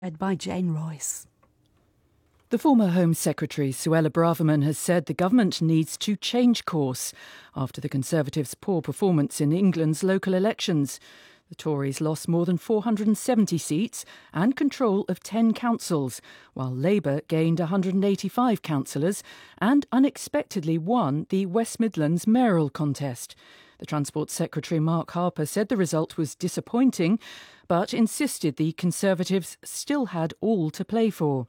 Read by Jane Royce. The former Home Secretary, Suella Braverman, has said the government needs to change course after the Conservatives' poor performance in England's local elections. The Tories lost more than 470 seats and control of 10 councils, while Labour gained 185 councillors and unexpectedly won the West Midlands mayoral contest. The Transport Secretary, Mark Harper, said the result was disappointing, but insisted the Conservatives still had all to play for.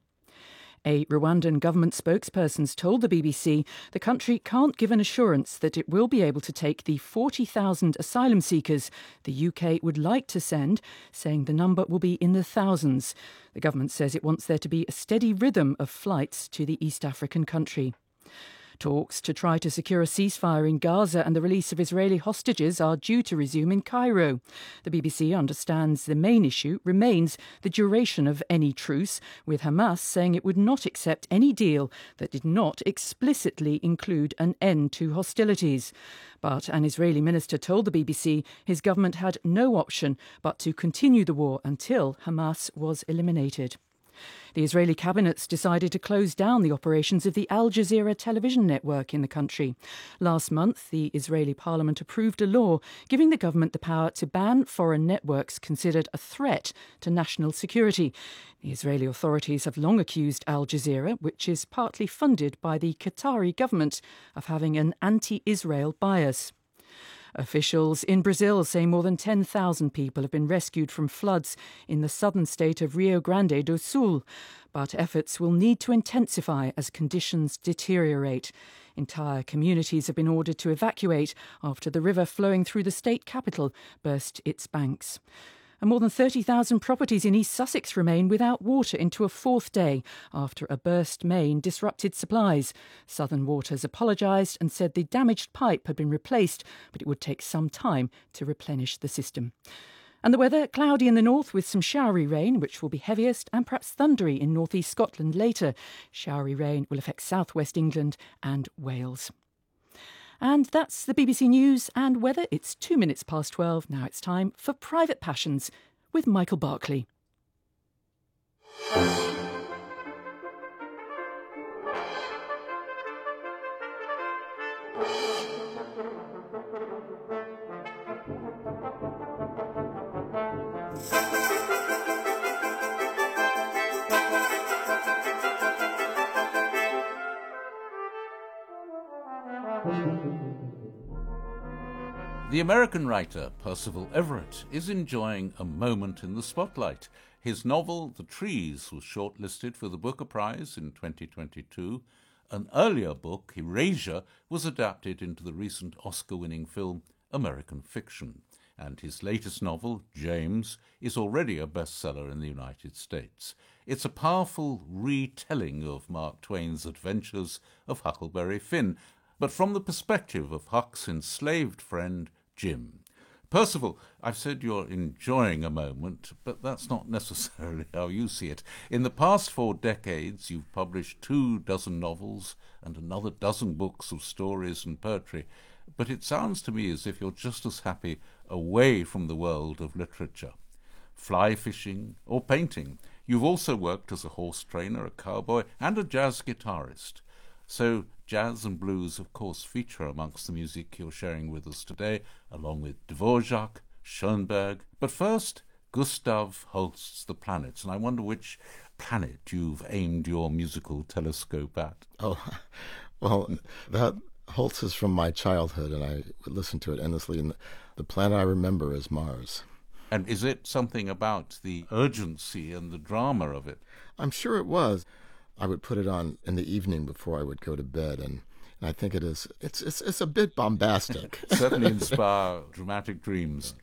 A Rwandan government spokesperson told the BBC the country can't give an assurance that it will be able to take the 40,000 asylum seekers the UK would like to send, saying the number will be in the thousands. The government says it wants there to be a steady rhythm of flights to the East African country. Talks to try to secure a ceasefire in Gaza and the release of Israeli hostages are due to resume in Cairo. The BBC understands the main issue remains the duration of any truce, with Hamas saying it would not accept any deal that did not explicitly include an end to hostilities. But an Israeli minister told the BBC his government had no option but to continue the war until Hamas was eliminated. The Israeli cabinet's decided to close down the operations of the Al Jazeera television network in the country. Last month, the Israeli parliament approved a law giving the government the power to ban foreign networks considered a threat to national security. The Israeli authorities have long accused Al Jazeera, which is partly funded by the Qatari government, of having an anti-Israel bias. Officials in Brazil say more than 10,000 people have been rescued from floods in the southern state of Rio Grande do Sul, but efforts will need to intensify as conditions deteriorate. Entire communities have been ordered to evacuate after the river flowing through the state capital burst its banks. And more than 30,000 properties in East Sussex remain without water into a fourth day after a burst main disrupted supplies. Southern Waters apologised and said the damaged pipe had been replaced, but it would take some time to replenish the system. And the weather, cloudy in the north with some showery rain, which will be heaviest and perhaps thundery in north-east Scotland later. Showery rain will affect south-west England and Wales. And that's the BBC News and weather. It's 2 minutes past 12. Now it's time for Private Passions with Michael Barclay. The American writer Percival Everett is enjoying a moment in the spotlight. His novel The Trees was shortlisted for the Booker Prize in 2022. An earlier book, Erasure, was adapted into the recent Oscar-winning film American Fiction. And his latest novel, James, is already a bestseller in the United States. It's a powerful retelling of Mark Twain's adventures of Huckleberry Finn, but from the perspective of Huck's enslaved friend, Jim. Percival, I've said you're enjoying a moment, but that's not necessarily how you see it. In the past 4 decades, you've published 24 novels and another dozen books of stories and poetry, but it sounds to me as if you're just as happy away from the world of literature. Fly fishing or painting. You've also worked as a horse trainer, a cowboy, and a jazz guitarist. So jazz and blues, of course, feature amongst the music you're sharing with us today, along with Dvorak, Schoenberg. But first, Gustav Holst's The Planets, and I wonder which planet you've aimed your musical telescope at. Oh, well, that Holst is from my childhood, and I would listen to it endlessly, and the planet I remember is Mars. And is it something about the urgency and the drama of it? I'm sure it was. I would put it on in the evening before I would go to bed, and I think it is. It's a bit bombastic. Certainly inspire dramatic dreams.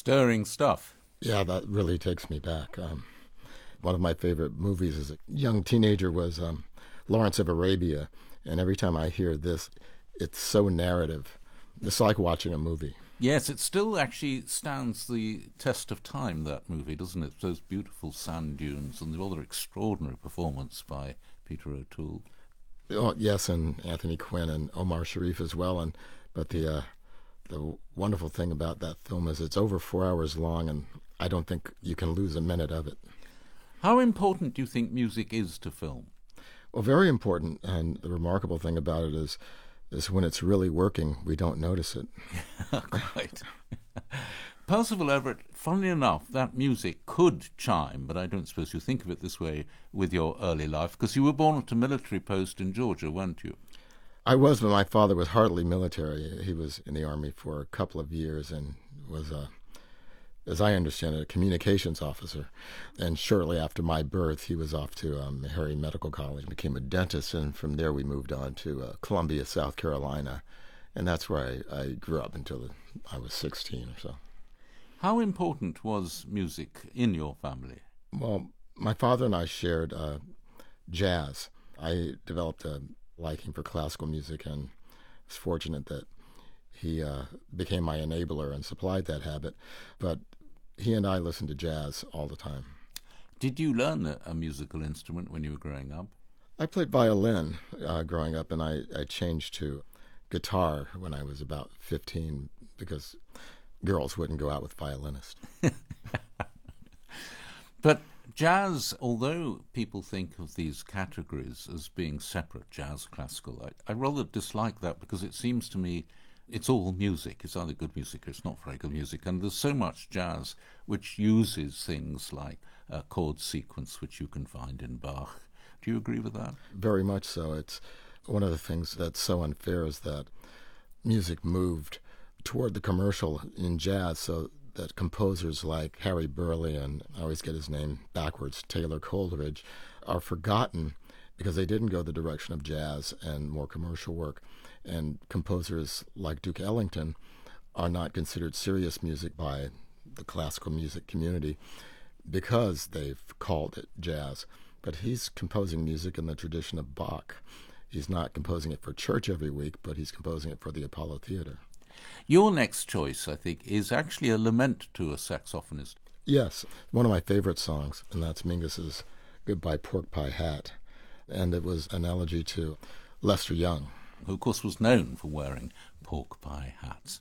Stirring stuff. Yeah, that really takes me back. One of my favorite movies as a young teenager was Lawrence of Arabia, and every time I hear this, it's so narrative. It's like watching a movie. Yes, it still actually stands the test of time, that movie, doesn't it? Those beautiful sand dunes and the rather extraordinary performance by Peter O'Toole. Oh, yes, and Anthony Quinn and Omar Sharif as well. But the wonderful thing about that film is it's over 4 hours long, and I don't think you can lose a minute of it. How important do you think music is to film? Well, very important, and the remarkable thing about it is when it's really working, we don't notice it. Quite. Percival Everett, funnily enough, that music could chime, but I don't suppose you think of it this way with your early life, because you were born at a military post in Georgia, weren't you? I was, but my father was hardly military. He was in the Army for a couple of years and was, as I understand it, a communications officer. And shortly after my birth, he was off to Harry Medical College, became a dentist, and from there we moved on to Columbia, South Carolina. And that's where I grew up until I was 16 or so. How important was music in your family? Well, my father and I shared jazz. I developed a liking for classical music and was fortunate that he became my enabler and supplied that habit. But he and I listened to jazz all the time. Did you learn a musical instrument when you were growing up? I played violin growing up, and I changed to guitar when I was about 15 because girls wouldn't go out with violinists. But jazz, although people think of these categories as being separate, jazz, classical, I rather dislike that because it seems to me it's all music. It's either good music or it's not very good music. And there's so much jazz which uses things like a chord sequence which you can find in Bach. Do you agree with that? Very much so. It's one of the things that's so unfair is that music moved toward the commercial in jazz, so that composers like Harry Burleigh, and I always get his name backwards, Taylor Coleridge, are forgotten because they didn't go the direction of jazz and more commercial work. And composers like Duke Ellington are not considered serious music by the classical music community because they've called it jazz. But he's composing music in the tradition of Bach. He's not composing it for church every week, but he's composing it for the Apollo Theater. Your next choice, I think, is actually a lament to a saxophonist. Yes, one of my favorite songs, and that's Mingus's Goodbye Pork Pie Hat. And it was an elegy to Lester Young, who, of course, was known for wearing pork pie hats.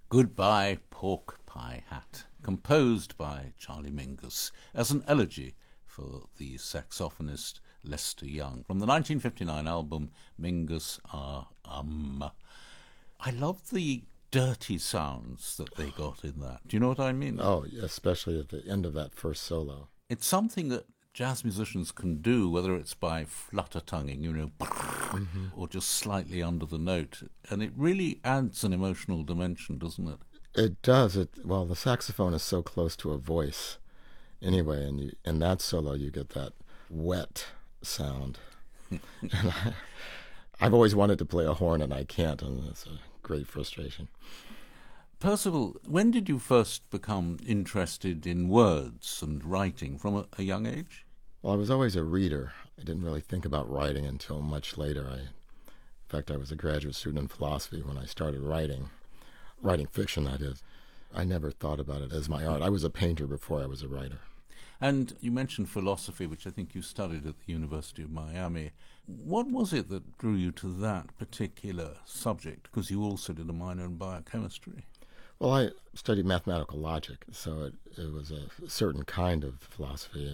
Goodbye Pork Pie Hat, composed by Charlie Mingus as an elegy for the saxophonist Lester Young from the 1959 album Mingus I love the dirty sounds that they got in that. Do you know what I mean? Oh, especially at the end of that first solo. It's something that jazz musicians can do, whether it's by flutter-tonguing, or just slightly under the note. And it really adds an emotional dimension, doesn't it? It does. Well, the saxophone is so close to a voice anyway, and in that solo you get that wet sound. And I've always wanted to play a horn, and I can't, and it's a great frustration. Percival, when did you first become interested in words and writing? From a young age? Well, I was always a reader. I didn't really think about writing until much later. In fact, I was a graduate student in philosophy when I started writing fiction, that is. I never thought about it as my art. I was a painter before I was a writer. And you mentioned philosophy, which I think you studied at the University of Miami. What was it that drew you to that particular subject? Because you also did a minor in biochemistry. Well, I studied mathematical logic, so it was a certain kind of philosophy,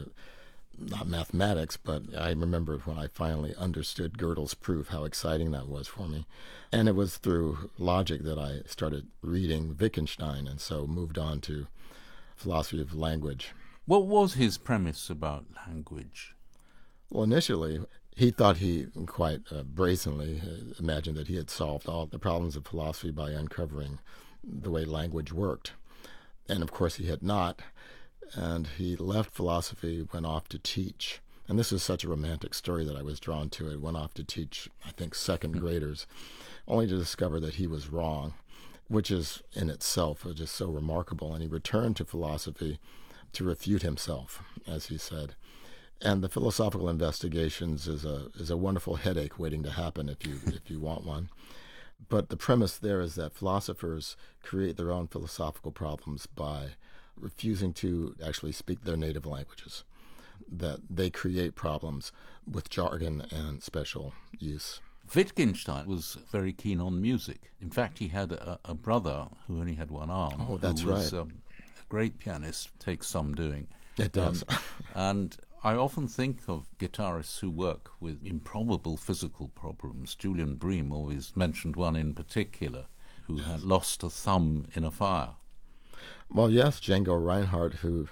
not mathematics, but I remember when I finally understood Gödel's proof, how exciting that was for me. And it was through logic that I started reading Wittgenstein, and so moved on to philosophy of language. What was his premise about language? Well, initially, he thought he quite brazenly imagined that he had solved all the problems of philosophy by uncovering the way language worked. And of course he had not. And he left philosophy, went off to teach. And this is such a romantic story that I was drawn to it. Went off to teach, I think, second graders, only to discover that he was wrong, which is in itself just so remarkable. And he returned to philosophy to refute himself, as he said. And the philosophical investigations is a wonderful headache waiting to happen if you want one. But the premise there is that philosophers create their own philosophical problems by refusing to actually speak their native languages, that they create problems with jargon and special use. Wittgenstein was very keen on music. In fact, he had a brother who only had one arm. Oh, that's who was, right. A great pianist. Takes some doing. It does. And I often think of guitarists who work with improbable physical problems. Julian Bream always mentioned one in particular who had lost a thumb in a fire. Well, yes, Django Reinhardt, who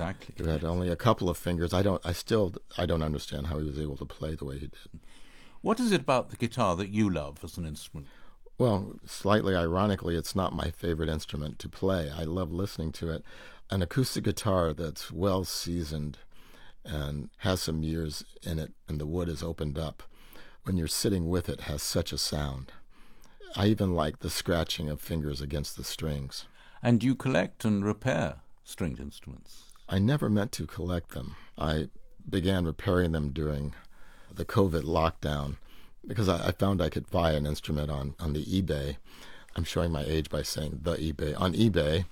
had only a couple of fingers. I don't understand how he was able to play the way he did. What is it about the guitar that you love as an instrument? Well, slightly ironically, it's not my favorite instrument to play. I love listening to it. An acoustic guitar that's well seasoned and has some years in it, and the wood is opened up, when you're sitting with it, has such a sound. I even like the scratching of fingers against the strings. And you collect and repair stringed instruments? I never meant to collect them. I began repairing them during the COVID lockdown because I found I could buy an instrument on the eBay. I'm showing my age by saying the eBay. On eBay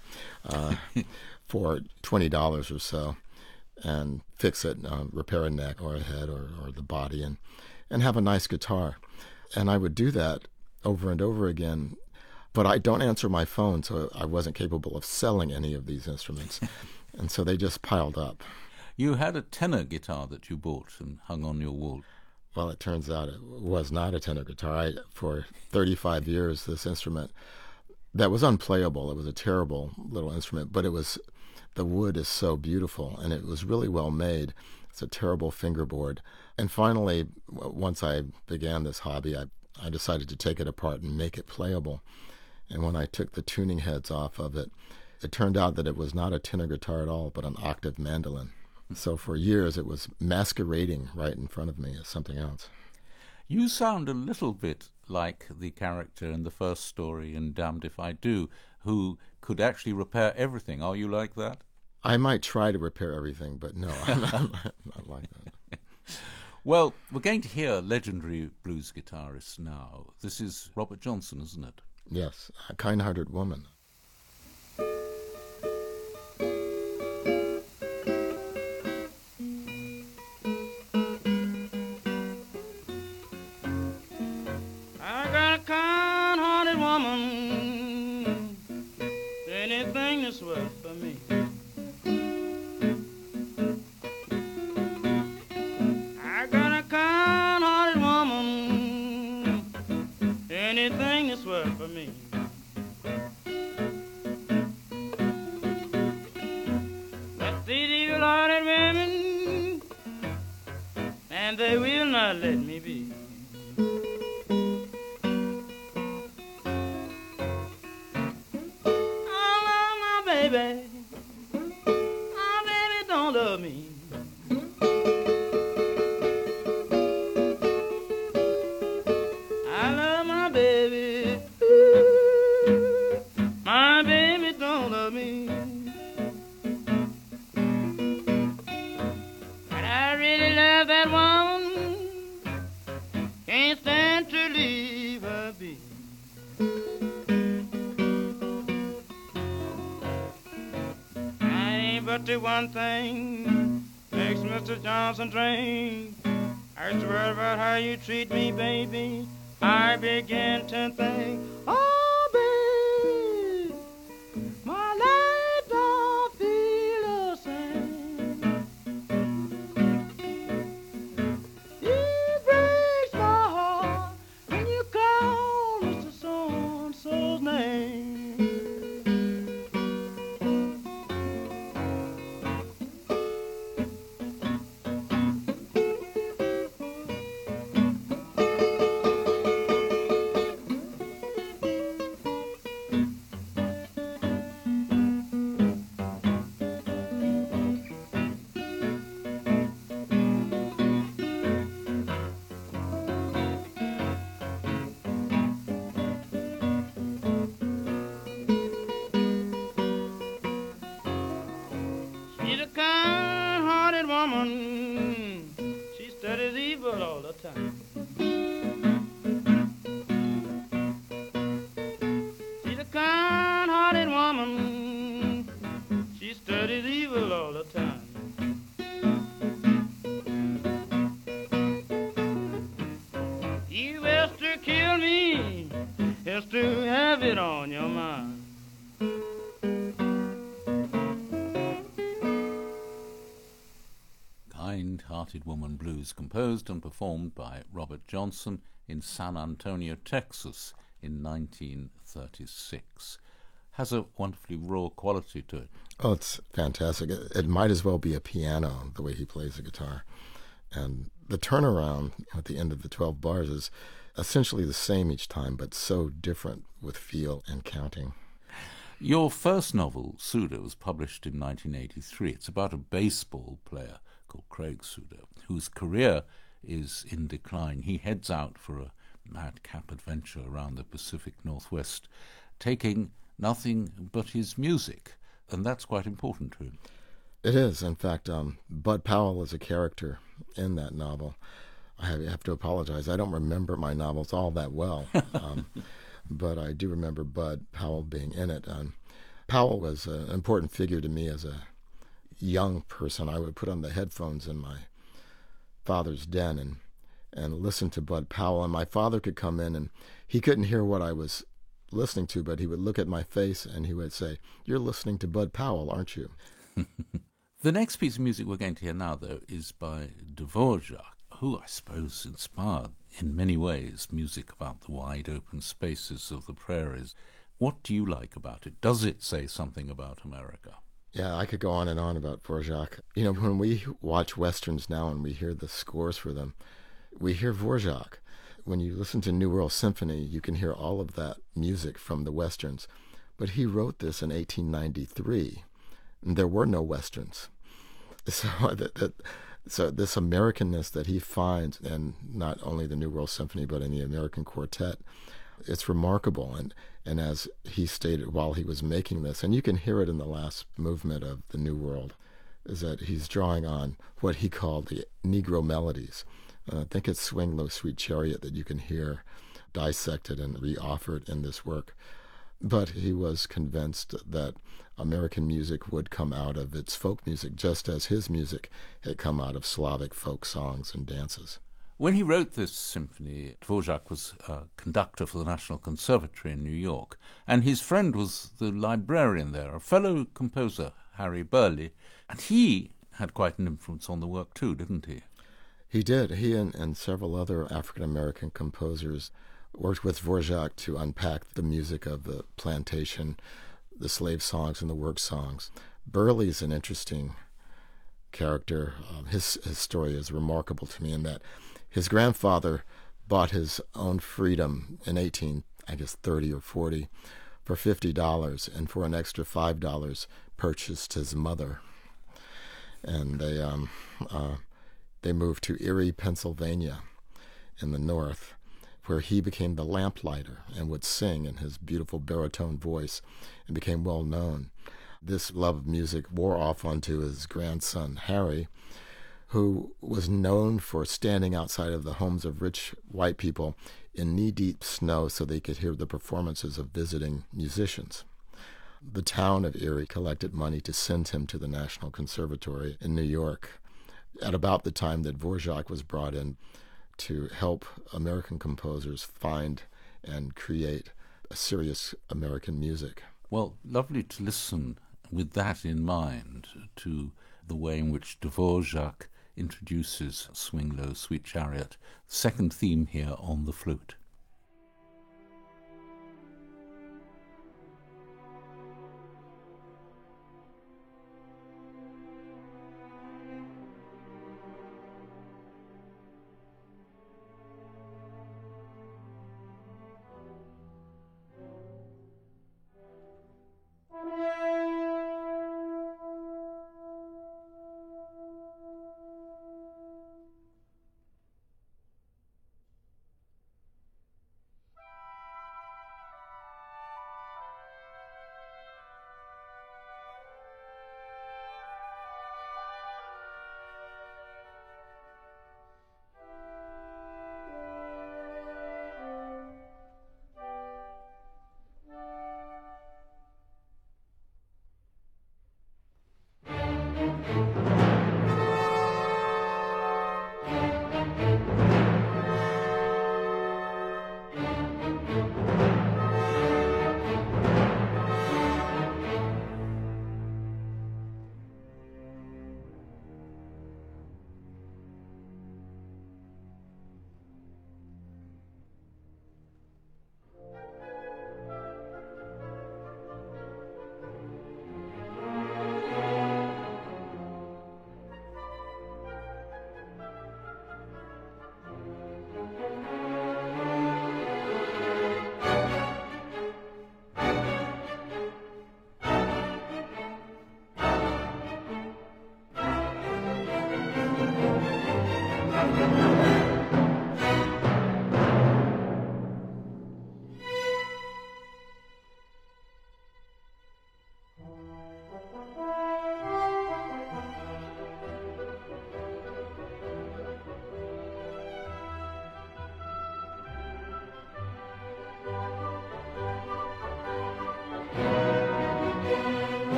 for $20 or so, and fix it, repair a neck or a head or the body, and have a nice guitar. And I would do that over and over again, but I don't answer my phone, so I wasn't capable of selling any of these instruments. And so they just piled up. You had a tenor guitar that you bought and hung on your wall. Well, it turns out it was not a tenor guitar. For 35 years, this instrument, that was unplayable. It was a terrible little instrument, but the wood is so beautiful, and it was really well made. It's a terrible fingerboard. And finally, once I began this hobby, I decided to take it apart and make it playable. And when I took the tuning heads off of it, it turned out that it was not a tenor guitar at all, but an octave mandolin. So for years, it was masquerading right in front of me as something else. You sound a little bit like the character in the first story in Damned If I Do, who could actually repair everything. Are you like that? I might try to repair everything, but no, I'm not like that. Well, we're going to hear legendary blues guitarist now. This is Robert Johnson, isn't it? Yes, A Kind-Hearted Woman. I got a kind-hearted woman me. I got a kind-hearted woman, anything that's worth for me. But these evil-hearted women, and they will not let me be. Baby, my baby don't love me. I love my baby, my baby don't love me. But I really love that woman, can't stand to leave her be. But the one thing makes Mr. Johnson drink. I swear about how you treat me, baby. I begin to think, oh, babe, my life don't feel the same. It breaks my heart when you call Mr. So-and-so's name. She's a kind-hearted woman, she studies evil all the time. She's a kind-hearted woman, she studies evil all the time. You best to kill me, just to have it on your mind. Kind-Hearted Woman Blues, composed and performed by Robert Johnson in San Antonio, Texas in 1936. Has a wonderfully raw quality to it. Oh, it's fantastic. It might as well be a piano, the way he plays the guitar. And the turnaround at the end of the 12 bars is essentially the same each time, but so different with feel and counting. Your first novel, Souter, was published in 1983. It's about a baseball player called Craig Souter, whose career is in decline. He heads out for a madcap adventure around the Pacific Northwest, taking nothing but his music, and that's quite important to him. It is. In fact, Bud Powell is a character in that novel. I have to apologize. I don't remember my novels all that well, but I do remember Bud Powell being in it. Powell was an important figure to me as a young person. I would put on the headphones in my father's den and listen to Bud Powell, and my father could come in and he couldn't hear what I was listening to, but he would look at my face and he would say, "You're listening to Bud Powell, aren't you?" The next piece of music we're going to hear now, though, is by Dvorak, who I suppose inspired in many ways music about the wide open spaces of the prairies. What do you like about it? Does it say something about America? Yeah, I could go on and on about Dvorak. You know, when we watch Westerns now and we hear the scores for them, we hear Dvorak. When you listen to New World Symphony, you can hear all of that music from the Westerns. But he wrote this in 1893, and there were no Westerns. So this Americanness that he finds in not only the New World Symphony, but in the American Quartet, it's remarkable. And as he stated while he was making this, and you can hear it in the last movement of the New World, is that he's drawing on what he called the Negro melodies. I think it's Swing Low, Sweet Chariot that you can hear dissected and reoffered in this work. But he was convinced that American music would come out of its folk music, just as his music had come out of Slavic folk songs and dances. When he wrote this symphony, Dvorak was a conductor for the National Conservatory in New York, and his friend was the librarian there, a fellow composer, Harry Burleigh, and he had quite an influence on the work too, didn't he? He did. He and several other African-American composers worked with Dvorak to unpack the music of the plantation, the slave songs and the work songs. Burleigh's an interesting character. His story is remarkable to me in that his grandfather bought his own freedom in 1830 or 40 for $50, and for an extra $5 purchased his mother. And they moved to Erie, Pennsylvania in the north, where he became the lamplighter and would sing in his beautiful baritone voice and became well known. This love of music wore off onto his grandson, Harry, who was known for standing outside of the homes of rich white people in knee-deep snow so they could hear the performances of visiting musicians. The town of Erie collected money to send him to the National Conservatory in New York at about the time that Dvorak was brought in to help American composers find and create a serious American music. Well, lovely to listen with that in mind to the way in which Dvorak introduces Swing Low, Sweet Chariot, second theme here on the flute.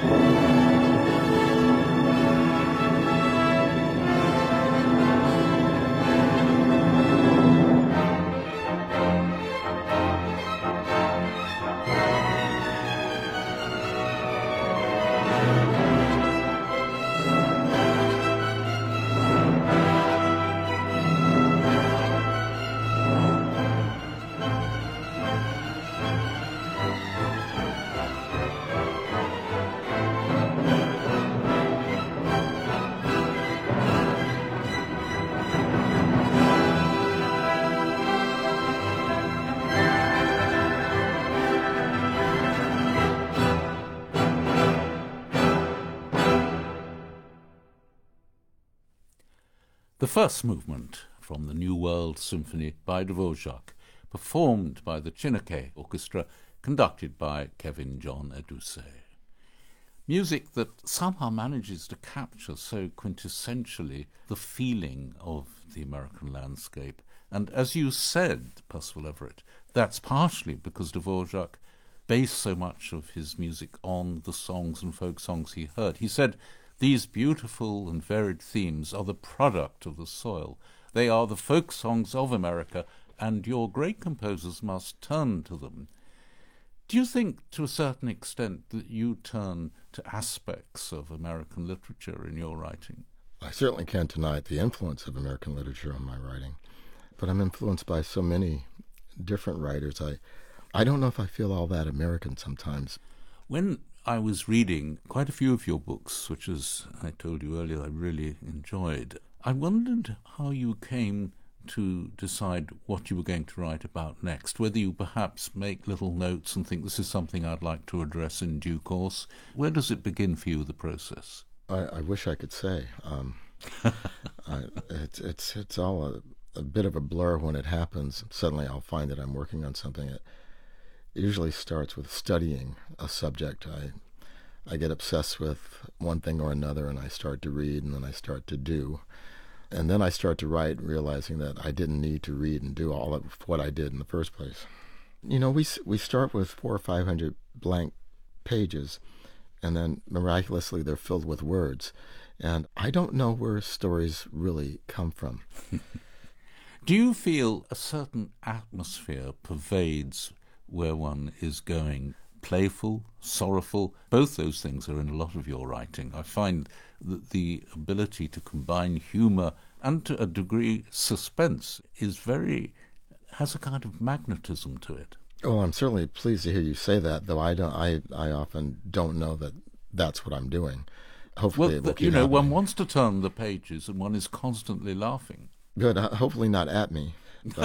The first movement from the New World Symphony by Dvorak, performed by the Chinook Orchestra, conducted by Kevin John Edusei. Music that somehow manages to capture so quintessentially the feeling of the American landscape. And as you said, Percival Everett, that's partially because Dvorak based so much of his music on the songs and folk songs he heard. He said, "These beautiful and varied themes are the product of the soil. They are the folk songs of America, and your great composers must turn to them." Do you think, to a certain extent, that you turn to aspects of American literature in your writing? I certainly can't deny the influence of American literature on my writing, but I'm influenced by so many different writers. I don't know if I feel all that American sometimes. When I was reading quite a few of your books, which, as I told you earlier, I really enjoyed, I wondered how you came to decide what you were going to write about next, whether you perhaps make little notes and think this is something I'd like to address in due course. Where does it begin for you, the process? I wish I could say. It's all a bit of a blur when it happens. Suddenly I'll find that I'm working on something. It usually starts with studying a subject. I get obsessed with one thing or another, and I start to read, and then I start to do. And then I start to write, realizing that I didn't need to read and do all of what I did in the first place. You know, we start with 400 or 500 blank pages, and then miraculously they're filled with words. And I don't know where stories really come from. Do you feel a certain atmosphere pervades where one is going? Playful, sorrowful, both those things are in a lot of your writing. I find that the ability to combine humour and, to a degree, suspense has a kind of magnetism to it. Oh, I'm certainly pleased to hear you say that, though I often don't know that that's what I'm doing. Hopefully it will keep happening. One wants to turn the pages and one is constantly laughing. Good. Hopefully not at me.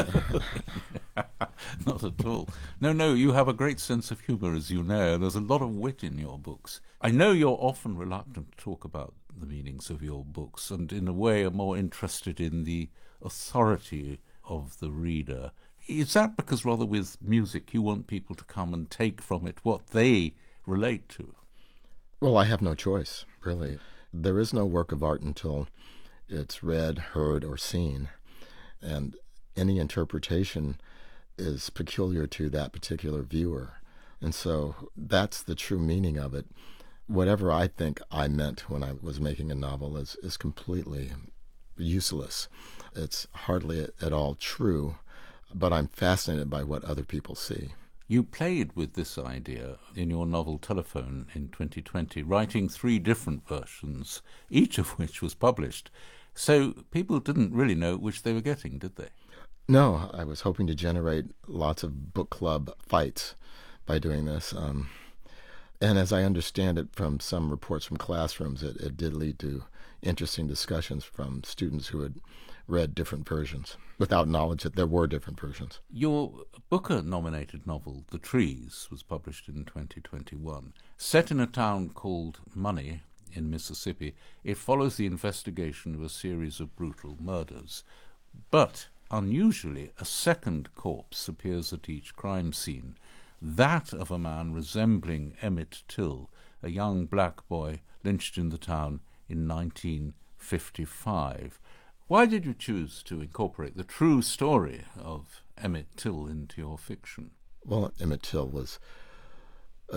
Not at all. No, you have a great sense of humour, as you know. There's a lot of wit in your books. I know you're often reluctant to talk about the meanings of your books, and in a way are more interested in the authority of the reader. Is that because, rather, with music, you want people to come and take from it what they relate to? Well, I have no choice, really. There is no work of art until it's read, heard, or seen. And any interpretation is peculiar to that particular viewer. And so that's the true meaning of it. Whatever I think I meant when I was making a novel is completely useless. It's hardly at all true, but I'm fascinated by what other people see. You played with this idea in your novel Telephone in 2020, writing 3 different versions, each of which was published. So people didn't really know which they were getting, did they? No, I was hoping to generate lots of book club fights by doing this. And as I understand it from some reports from classrooms, it did lead to interesting discussions from students who had read different versions without knowledge that there were different versions. Your Booker-nominated novel, The Trees, was published in 2021. Set in a town called Money in Mississippi, it follows the investigation of a series of brutal murders. But, unusually, a second corpse appears at each crime scene, that of a man resembling Emmett Till, a young black boy lynched in the town in 1955. Why did you choose to incorporate the true story of Emmett Till into your fiction? Well, Emmett Till was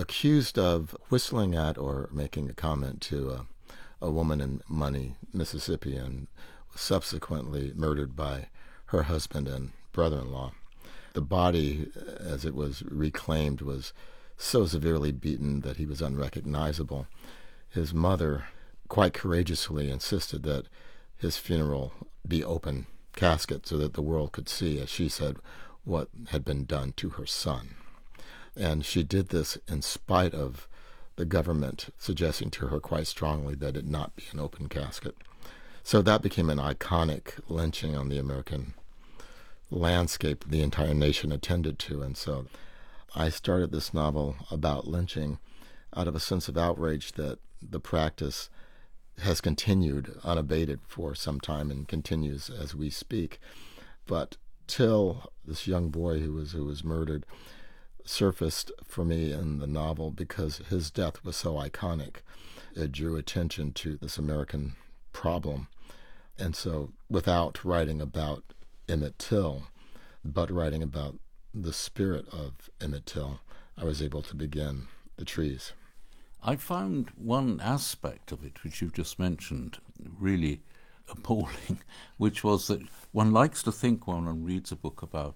accused of whistling at or making a comment to a woman in Money, Mississippi, and was subsequently murdered by her husband and brother-in-law. The body, as it was reclaimed, was so severely beaten that he was unrecognizable. His mother quite courageously insisted that his funeral be open casket so that the world could see, as she said, what had been done to her son. And she did this in spite of the government suggesting to her quite strongly that it not be an open casket. So that became an iconic lynching on the American landscape the entire nation attended to. And so I started this novel about lynching out of a sense of outrage that the practice has continued unabated for some time and continues as we speak. But till this young boy who was murdered surfaced for me in the novel, because his death was so iconic, it drew attention to this American problem. And so without writing about Emmett Till, but writing about the spirit of Emmett Till, I was able to begin The Trees. I found one aspect of it, which you've just mentioned, really appalling, which was that one likes to think when one reads a book about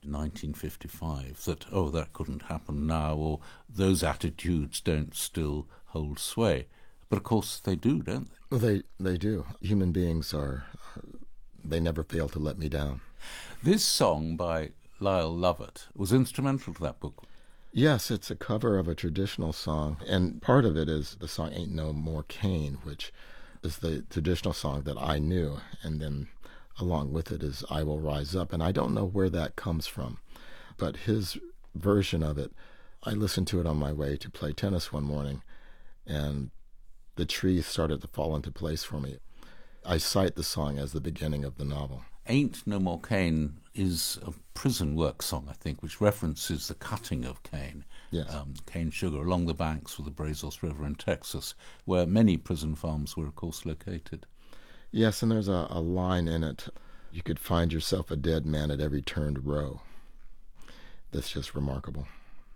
1955 that, oh, that couldn't happen now, or those attitudes don't still hold sway. But of course they do, don't they? They do. Human beings they never fail to let me down. This song by Lyle Lovett was instrumental to that book. Yes, it's a cover of a traditional song, and part of it is the song Ain't No More Cain, which is the traditional song that I knew, and then along with it is I Will Rise Up, and I don't know where that comes from, but his version of it, I listened to it on my way to play tennis one morning, and the trees started to fall into place for me. I cite the song as the beginning of the novel. Ain't No More Cain is a prison work song, I think, which references the cutting of cane, yes. Cane sugar, along the banks of the Brazos River in Texas, where many prison farms were, of course, located. Yes, and there's a line in it, you could find yourself a dead man at every turned row. That's just remarkable.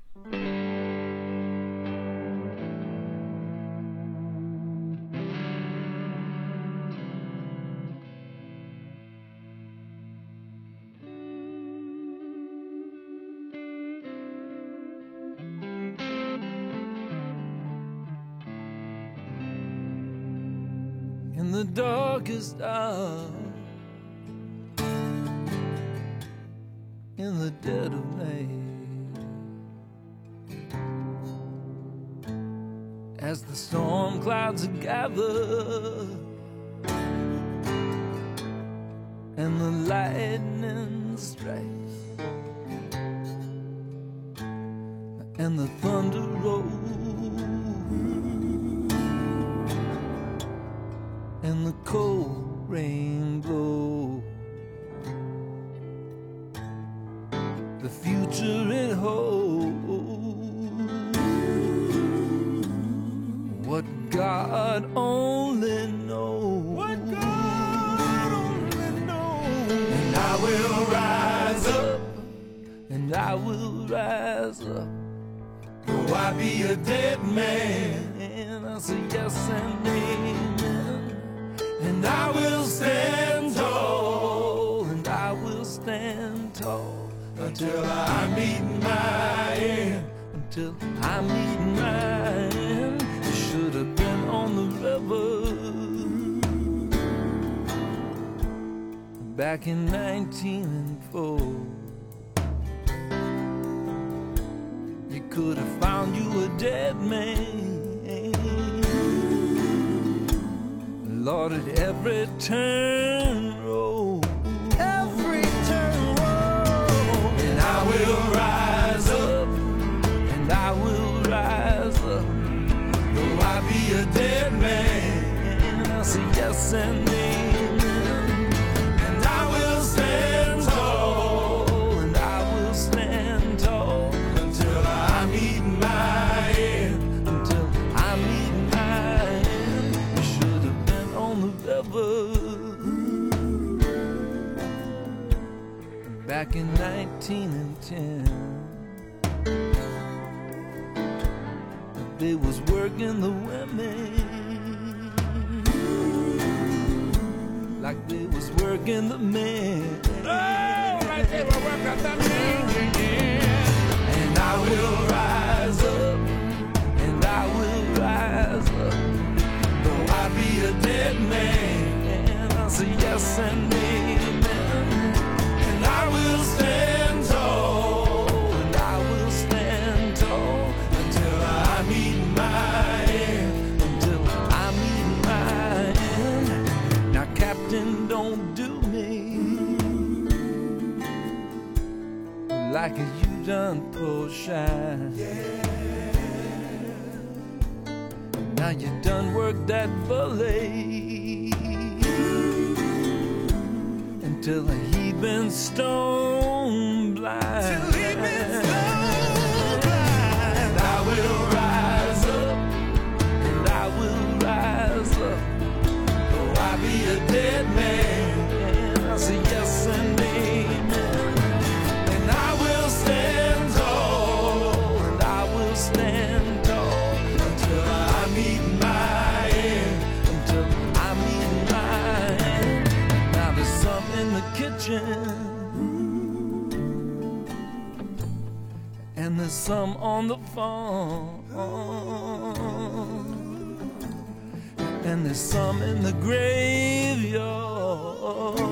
In the darkest hour, in the dead of night, as the storm clouds gather and the lightning strikes and the thunder rolls and the cold rain blows, the future it holds, what God only knows. What God only knows. And I will rise up, and I will rise up, though I be a dead man. And I say yes and amen. And I will stand tall, and I will stand tall, until I meet my end, until I meet my end. It should have been on the river back in 1904. You could have found you a dead man, Lord, at every turn road, every turn road. And I will rise up, and I will rise up, though I be a dead man. And I say yes and amen. And I will stand tall, and I will stand tall, until I meet my end, until I meet my end. You should have been on the river back in 1910. they was working the women, like they was working the men. Oh, like they were working the men, yeah. And I will rise up, and I will rise up, though I be a dead man. And I'll say yes and amen. And I will stand tall, and I will stand tall until I meet my end, until I meet my end. Now, Captain, don't do me like you done poor Shine. Now you done worked that bully until he been stone blind. Till he been stone blind. And I will rise up, and I will rise up, though I be a dead man. And I say yes and amen. And I will stand tall, and I will stand tall until I meet my end, until I meet my end. Now there's some in the kitchen, and there's some on the farm, and there's some in the graveyard,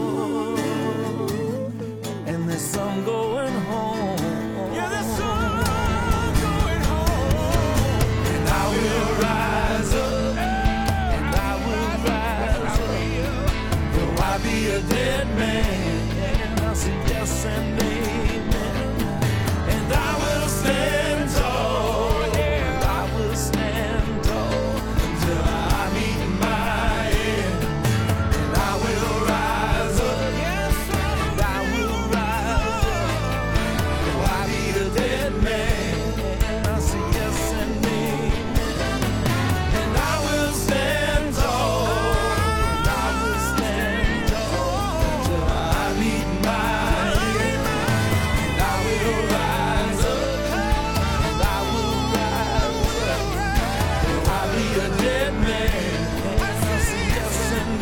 and there's some going home. Yeah, there's some going home. And I will rise up, and I will rise up, though I be a dead man. And I say yes and amen. And I will stand tall, and I will stand tall until I meet my end. And I will rise up, and I will rise up, though I be a dead man. And I say yes and amen. And I will stand tall, and I will stand tall until I meet my end. And I will rise up, and I will rise up, though I be a dead man. And I say yes and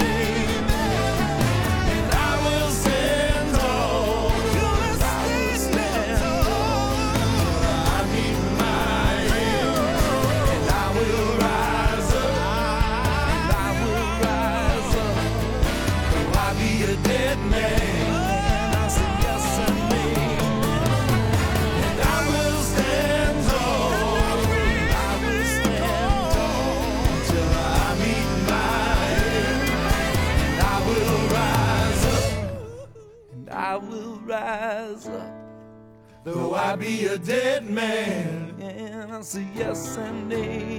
amen. And I will stand tall, and I will stand tall until I meet my end. And I will rise up, and I will rise up, though I be a dead man. And I say yes and amen. And I will stand tall, and I will stand tall until I meet my end. And I will rise up, and I will rise up, though I be a dead man. And I say yes and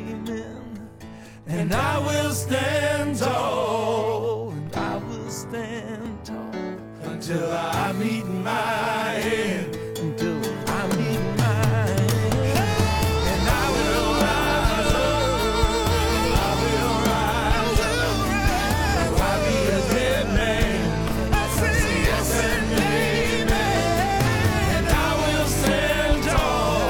amen. And I will stand tall, and I will stand tall until I meet my end, until I meet my end. And I will rise up, I will rise up, though I be a dead man. I say yes and amen. And I will stand tall,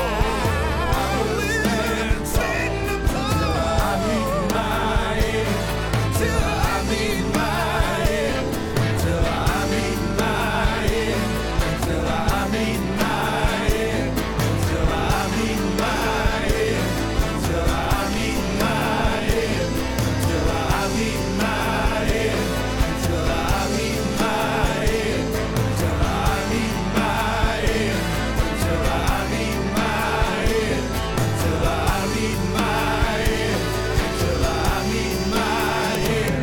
I will stand tall until I meet my end, until I meet my end, until I meet my end, until I meet my end, until I meet my end, until I meet my end, until I meet my end, until I meet my end, until I meet my end, until I meet my end, until I meet my end, until I meet my end,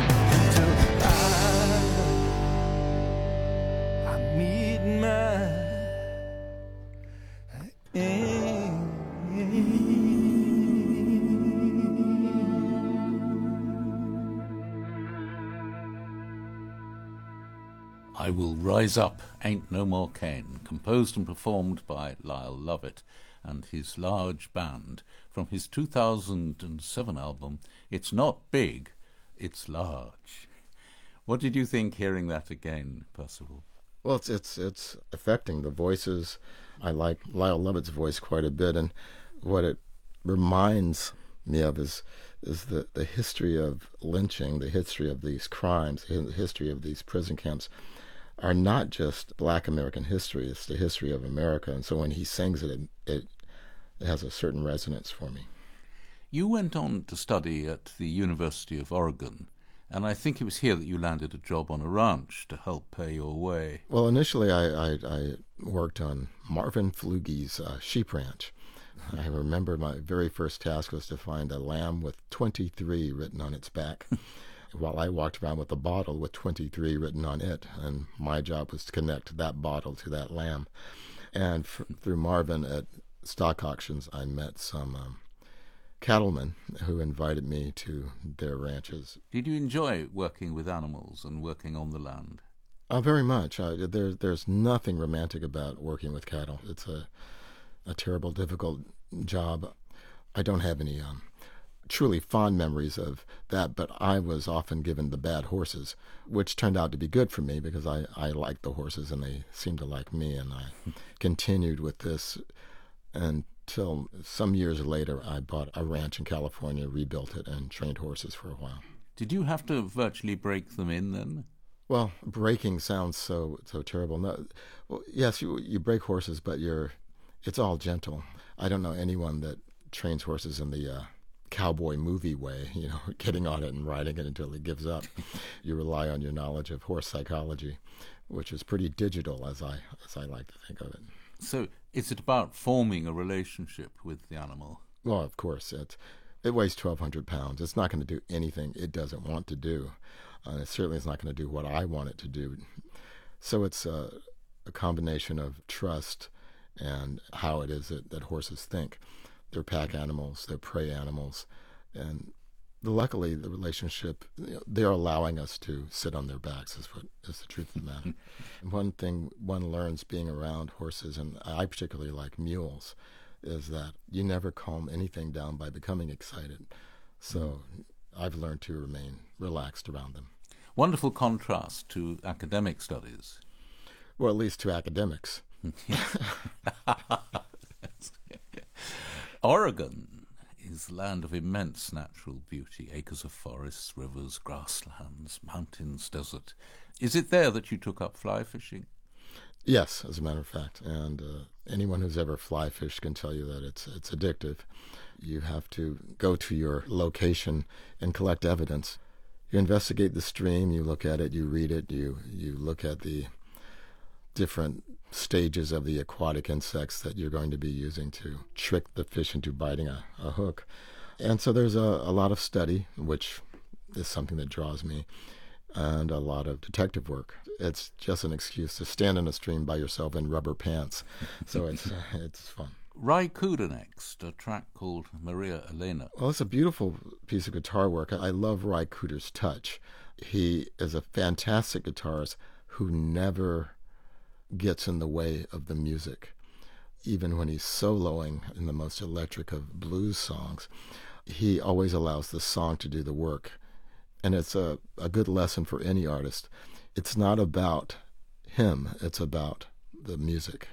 until I meet my I Will Rise Up, Ain't No More Cain, composed and performed by Lyle Lovett and his large band from his 2007 album, It's Not Big, It's Large. What did you think hearing that again, Percival? Well, it's affecting the voices. I like Lyle Lovett's voice quite a bit, and what it reminds me of is the history of lynching, the history of these crimes, the history of these prison camps are not just Black American history, it's the history of America. And so when he sings it, it has a certain resonance for me. You went on to study at the University of Oregon, and I think it was here that you landed a job on a ranch to help pay your way. Well, initially I worked on Marvin Fluge's sheep ranch. I remember my very first task was to find a lamb with 23 written on its back, while I walked around with a bottle with 23 written on it, and my job was to connect that bottle to that lamb. And through Marvin at stock auctions, I met some cattlemen who invited me to their ranches. Did you enjoy working with animals and working on the land? Very much. There's nothing romantic about working with cattle. It's a terrible, difficult job. I don't have any truly fond memories of that, but I was often given the bad horses, which turned out to be good for me because I liked the horses and they seemed to like me, and I continued with this until some years later I bought a ranch in California, rebuilt it, and trained horses for a while. Did you have to virtually break them in then? Well, breaking sounds so terrible. No, well, yes, you break horses, but it's all gentle. I don't know anyone that trains horses in the cowboy movie way, getting on it and riding it until it gives up. You rely on your knowledge of horse psychology, which is pretty digital, as I like to think of it. So is it about forming a relationship with the animal? Well, of course. It weighs 1,200 pounds. It's not going to do anything it doesn't want to do. It certainly is not going to do what I want it to do. So it's a combination of trust and how it is that horses think. They're pack animals, they're prey animals, and luckily the relationship, they're allowing us to sit on their backs is the truth of the matter. One thing one learns being around horses, and I particularly like mules, is that you never calm anything down by becoming excited. So I've learned to remain relaxed around them. Wonderful contrast to academic studies. Well, at least to academics. Oregon is the land of immense natural beauty, acres of forests, rivers, grasslands, mountains, desert. Is it there that you took up fly fishing? Yes, as a matter of fact. And anyone who's ever fly fished can tell you that it's addictive. You have to go to your location and collect evidence. You investigate the stream, you look at it, you read it, you look at the different stages of the aquatic insects that you're going to be using to trick the fish into biting a hook. And so there's a lot of study, which is something that draws me, and a lot of detective work. It's just an excuse to stand in a stream by yourself in rubber pants. So it's fun. Ry Cooder next, a track called Maria Elena. Well, it's a beautiful piece of guitar work. I love Ry Cooder's touch. He is a fantastic guitarist who never gets in the way of the music. Even when he's soloing in the most electric of blues songs, he always allows the song to do the work. And it's a good lesson for any artist. It's not about him, it's about the music.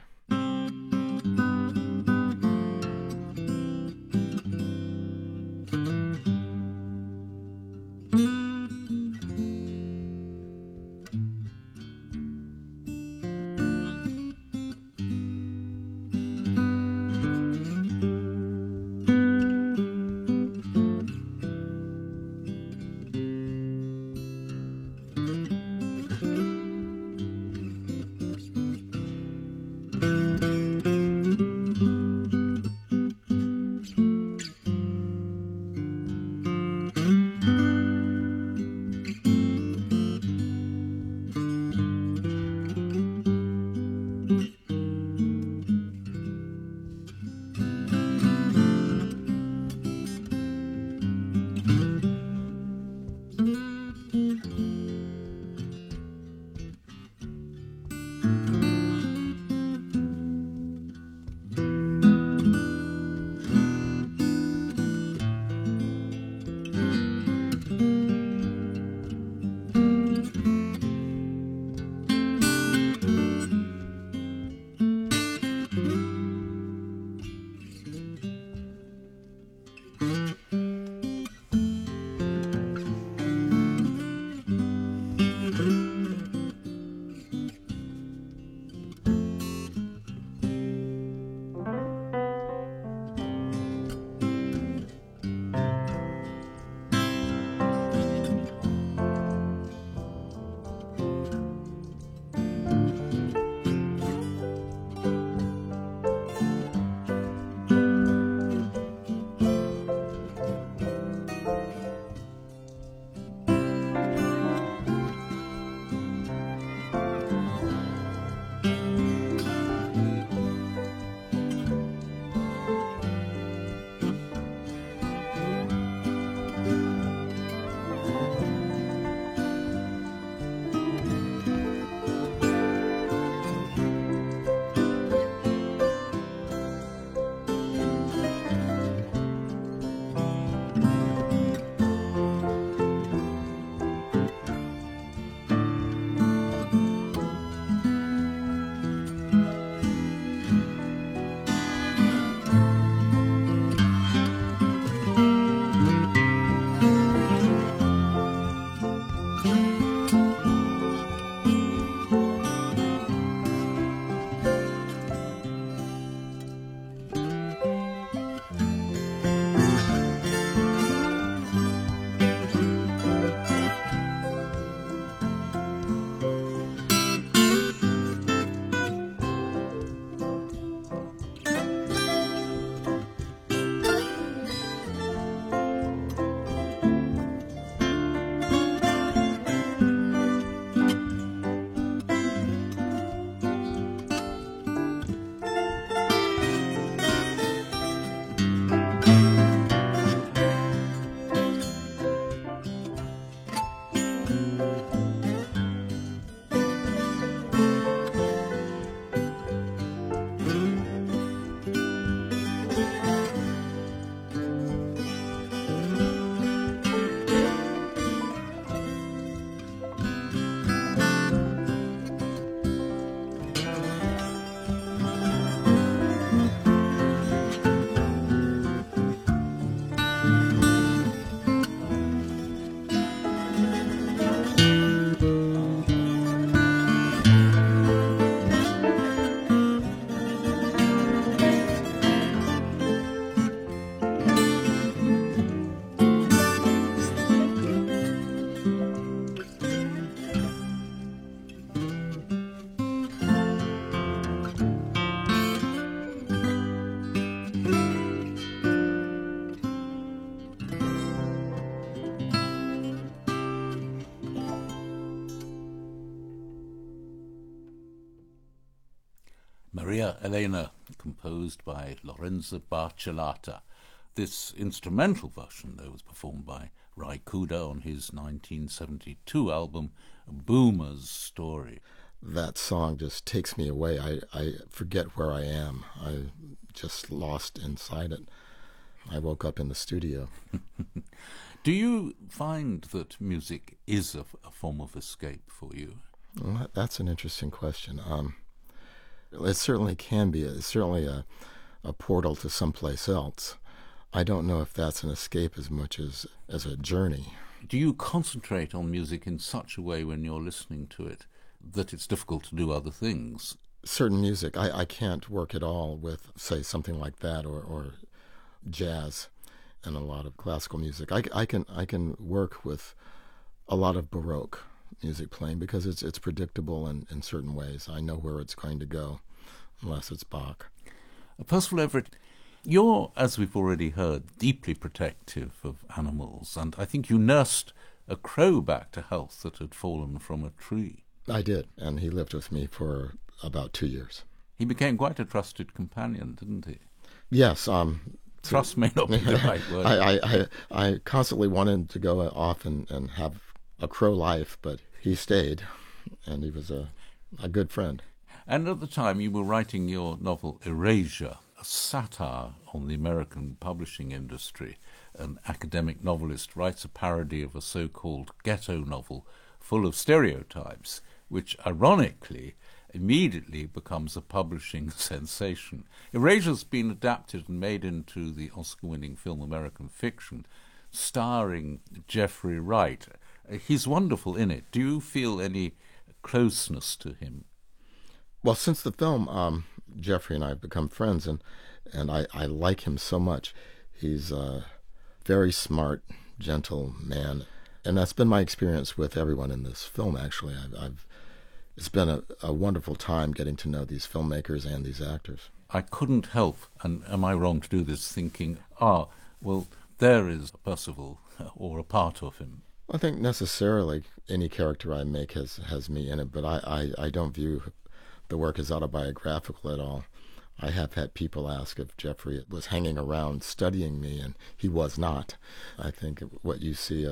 Maria Elena, composed by Lorenzo Barcellata. This instrumental version, though, was performed by Ry Cooder on his 1972 album, Boomer's Story. That song just takes me away. I forget where I am. I'm just lost inside it. I woke up in the studio. Do you find that music is a form of escape for you? Well, that's an interesting question. It certainly can be. It's certainly a portal to someplace else. I don't know if that's an escape as much as a journey. Do you concentrate on music in such a way when you're listening to it that it's difficult to do other things? Certain music, I can't work at all with, say, something like that or jazz and a lot of classical music. I can work with a lot of Baroque music playing because it's predictable in certain ways. I know where it's going to go, unless it's Bach. Percival Everett, you're, as we've already heard, deeply protective of animals, and I think you nursed a crow back to health that had fallen from a tree. I did, and he lived with me for about 2 years. He became quite a trusted companion, didn't he? Yes. Trust may not be the right word. I constantly wanted to go off and have a crow life, but he stayed, and he was a good friend. And at the time you were writing your novel Erasure, a satire on the American publishing industry. An academic novelist writes a parody of a so-called ghetto novel full of stereotypes, which ironically immediately becomes a publishing sensation. Erasure's been adapted and made into the Oscar-winning film American Fiction, starring Jeffrey Wright. He's wonderful in it. Do you feel any closeness to him? Well, since the film, Jeffrey and I have become friends, and I like him so much. He's a very smart, gentle man, and that's been my experience with everyone in this film, actually. It's been a wonderful time getting to know these filmmakers and these actors. I couldn't help, and am I wrong to do this, thinking, well, there is Percival, or a part of him. I think necessarily any character I make has me in it, but I don't view the work as autobiographical at all. I have had people ask if Jeffrey was hanging around studying me, and he was not. I think what you see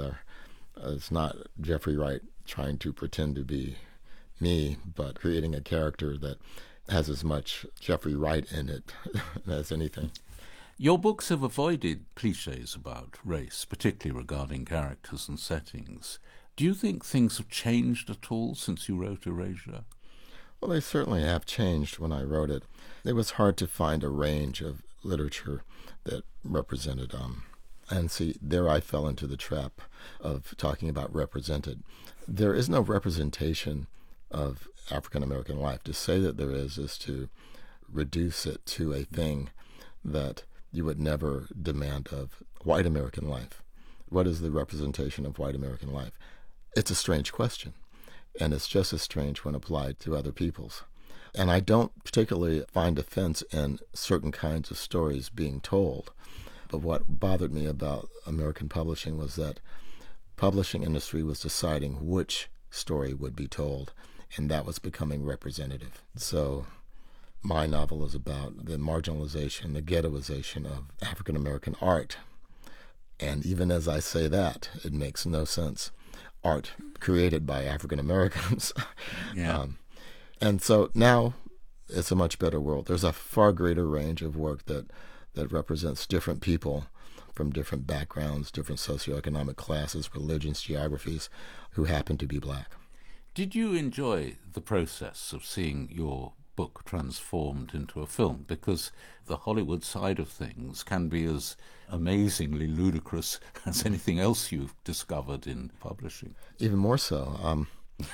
is not Jeffrey Wright trying to pretend to be me, but creating a character that has as much Jeffrey Wright in it as anything. Your books have avoided cliches about race, particularly regarding characters and settings. Do you think things have changed at all since you wrote Erasure? Well, they certainly have changed when I wrote it. It was hard to find a range of literature that represented and see, there I fell into the trap of talking about represented. There is no representation of African American life. To say that there is to reduce it to a thing that you would never demand of white American life. What is the representation of white American life? It's a strange question, and it's just as strange when applied to other people's. And I don't particularly find offense in certain kinds of stories being told. But what bothered me about American publishing was that publishing industry was deciding which story would be told, and that was becoming representative. So my novel is about the marginalization, the ghettoization of African American art. And even as I say that, it makes no sense. Art created by African Americans. Yeah. And so now it's a much better world. There's a far greater range of work that represents different people from different backgrounds, different socioeconomic classes, religions, geographies, who happen to be black. Did you enjoy the process of seeing your book transformed into a film? Because the Hollywood side of things can be as amazingly ludicrous as anything else you've discovered in publishing. Even more so.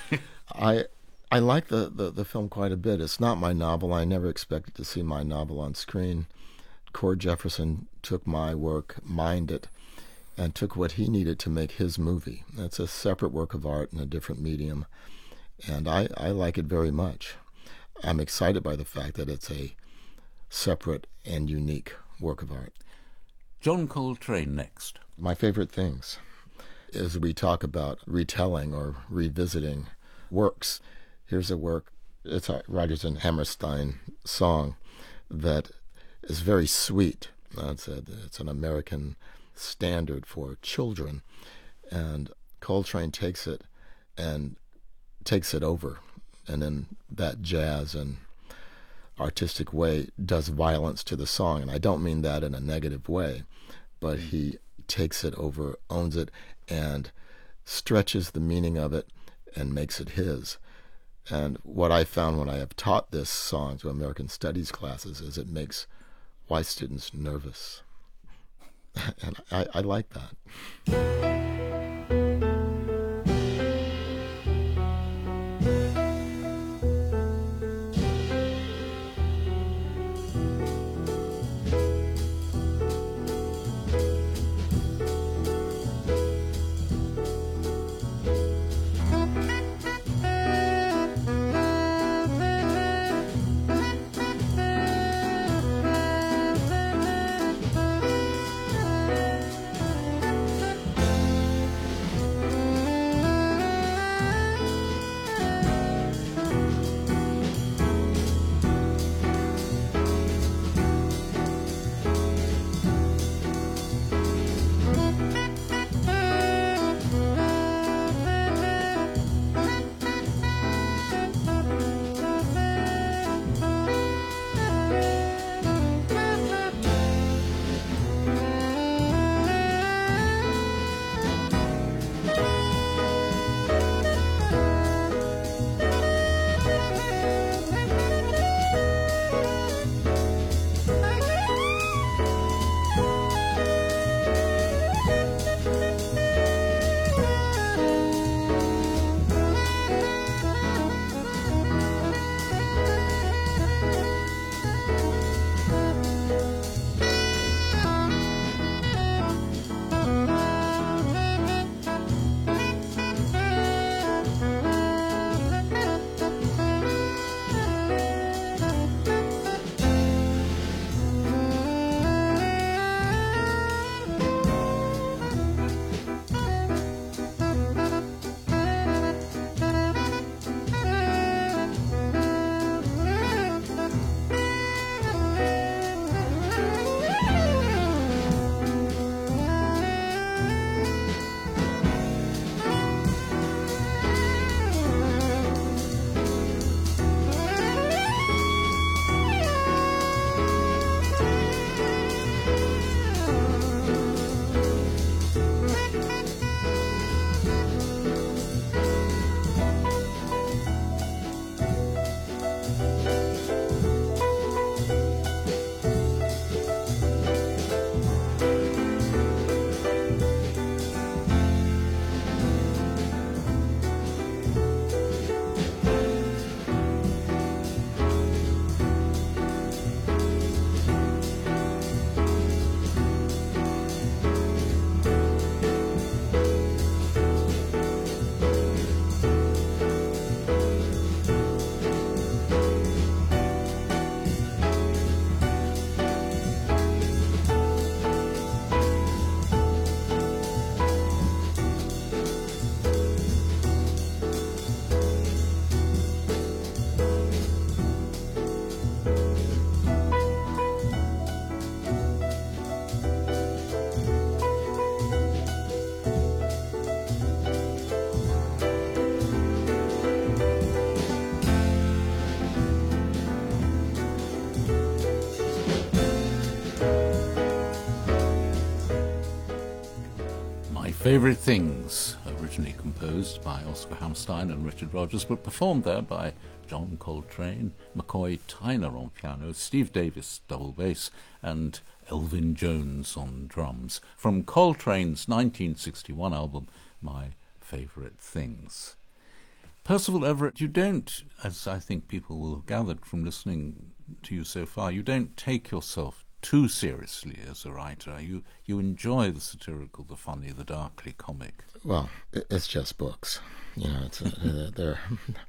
I like the film quite a bit. It's not my novel. I never expected to see my novel on screen. Cord Jefferson took my work, mined it, and took what he needed to make his movie. It's a separate work of art in a different medium, and I like it very much. I'm excited by the fact that it's a separate and unique work of art. John Coltrane next. My favorite things is we talk about retelling or revisiting works. Here's a work It's a Rodgers and Hammerstein song that is very sweet. It's an American standard for children, and Coltrane takes it over, and in that jazz and artistic way does violence to the song. And I don't mean that in a negative way, but he takes it over, owns it, and stretches the meaning of it and makes it his. And what I found when I have taught this song to American Studies classes is it makes white students nervous. And I like that. Favorite Things, originally composed by Oscar Hammerstein and Richard Rodgers, but performed there by John Coltrane, McCoy Tyner on piano, Steve Davis double bass, and Elvin Jones on drums, from Coltrane's 1961 album, My Favorite Things. Percival Everett, you don't, as I think people will have gathered from listening to you so far, you don't take yourself too seriously as a writer. You enjoy the satirical, the funny, the darkly comic. Well, it's just books. You know, there's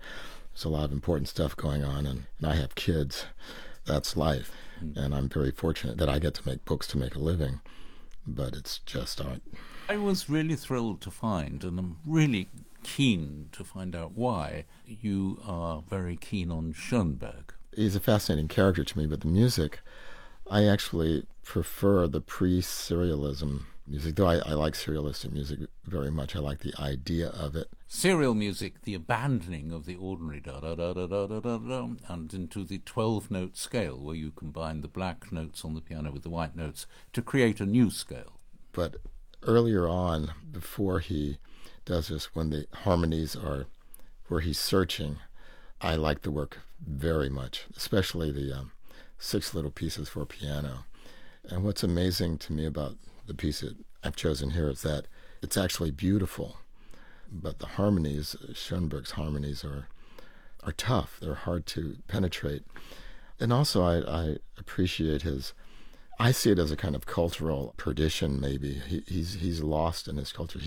a lot of important stuff going on, and I have kids. That's life. And I'm very fortunate that I get to make books to make a living, but it's just art. I was really thrilled to find, and I'm really keen to find out why, you are very keen on Schoenberg. He's a fascinating character to me, but the music, I actually prefer the pre-serialism music, though I like serialistic music very much. I like the idea of it. Serial music, the abandoning of the ordinary da-da-da-da-da-da-da, and into the 12-note scale, where you combine the black notes on the piano with the white notes to create a new scale. But earlier on, before he does this, when the harmonies are where he's searching, I like the work very much, especially the 6 little pieces for piano. And what's amazing to me about the piece that I've chosen here is that it's actually beautiful, but the harmonies, Schoenberg's harmonies, are tough. They're hard to penetrate. And also I appreciate I see it as a kind of cultural perdition, maybe. He's lost in his culture.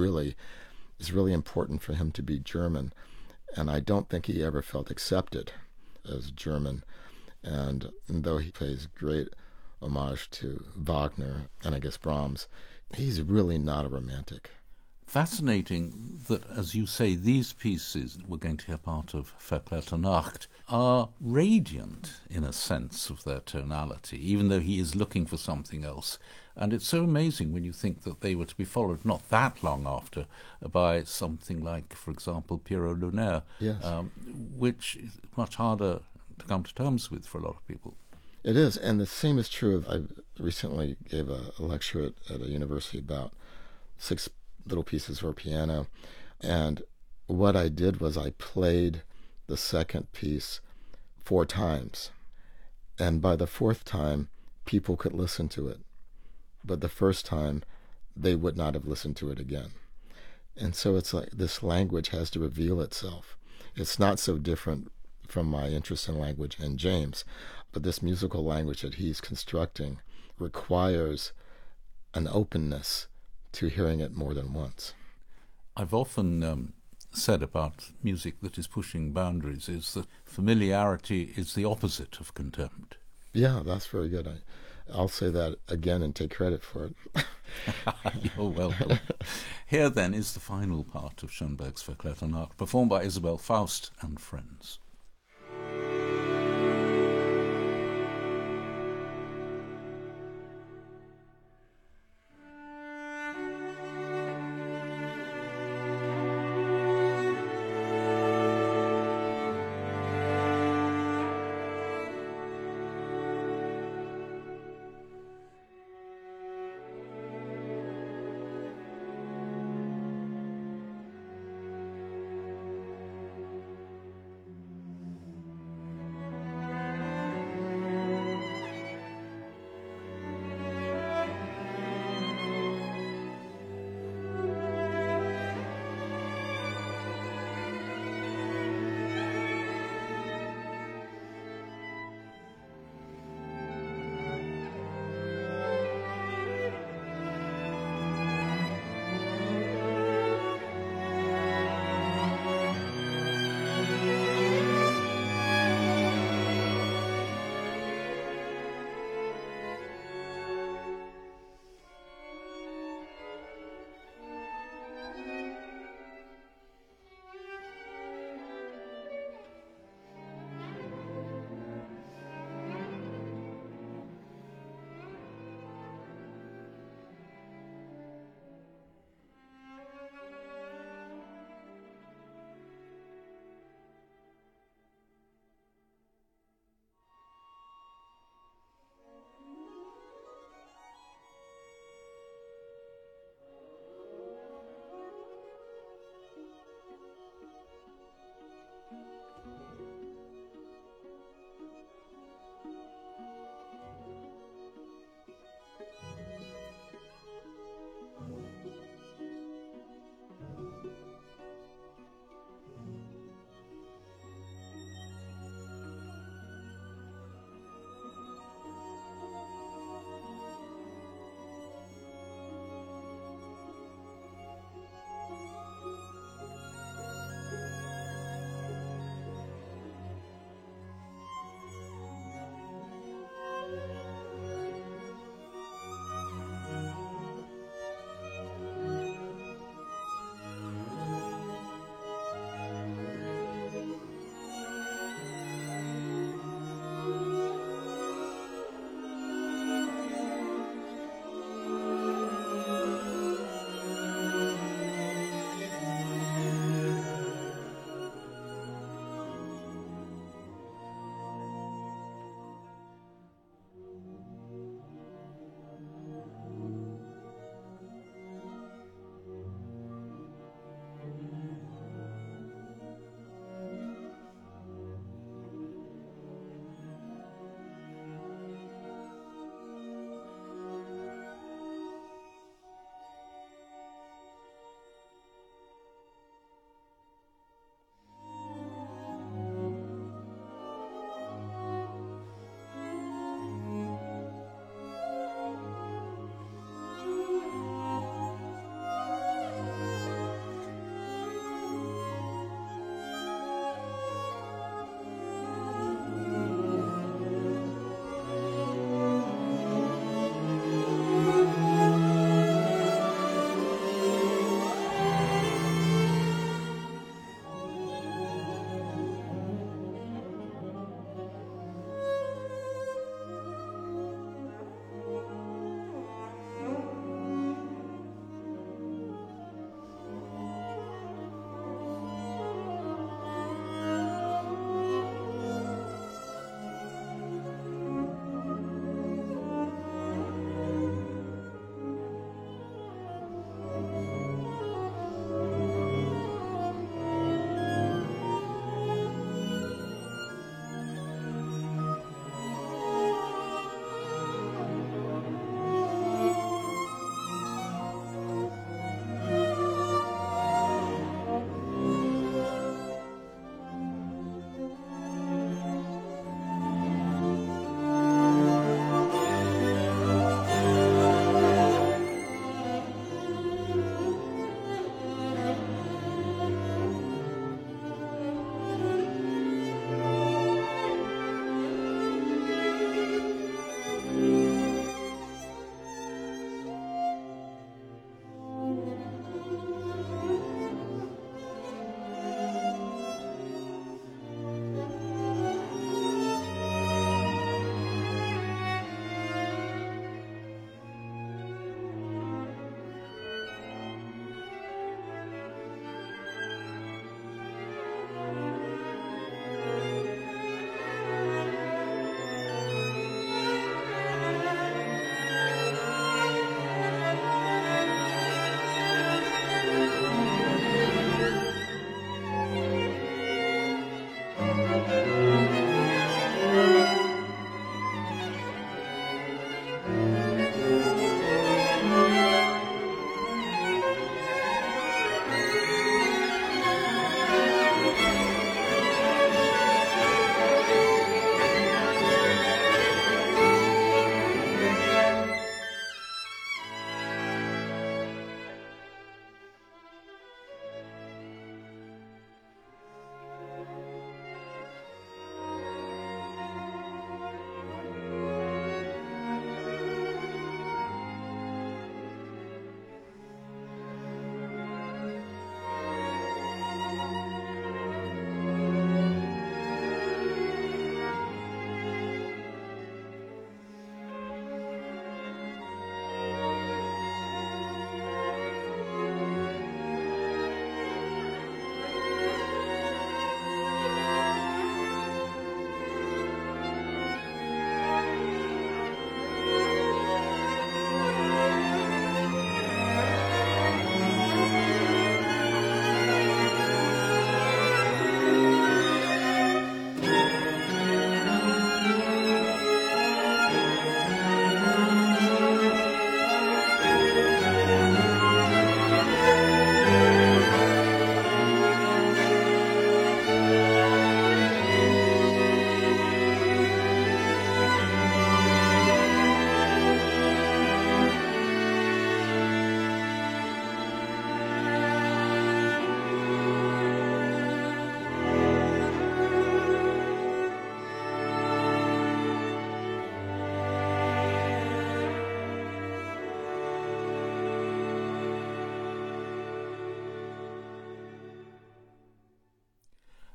It's really important for him to be German, and I don't think he ever felt accepted as German. And though he pays great homage to Wagner and I guess Brahms, he's really not a romantic. Fascinating that, as you say, these pieces we're going to hear part of Verklärte Nacht are radiant in a sense of their tonality, even though he is looking for something else. And it's so amazing when you think that they were to be followed not that long after by something like, for example, Pierrot Lunaire, yes. Which is much harder to come to terms with for a lot of people. It is, and the same is true. I recently gave a lecture at a university about 6 little pieces for piano, and what I did was I played the second piece 4 times, and by the 4th time, people could listen to it, but the first time, they would not have listened to it again. And so it's like this language has to reveal itself. It's not so different from my interest in language and James, but this musical language that he's constructing requires an openness to hearing it more than once. I've often said about music that is pushing boundaries is that familiarity is the opposite of contempt. Yeah, that's very good. I'll say that again and take credit for it. You're welcome. Here then is the final part of Schoenberg's Verklärte Nacht, performed by Isabel Faust and friends.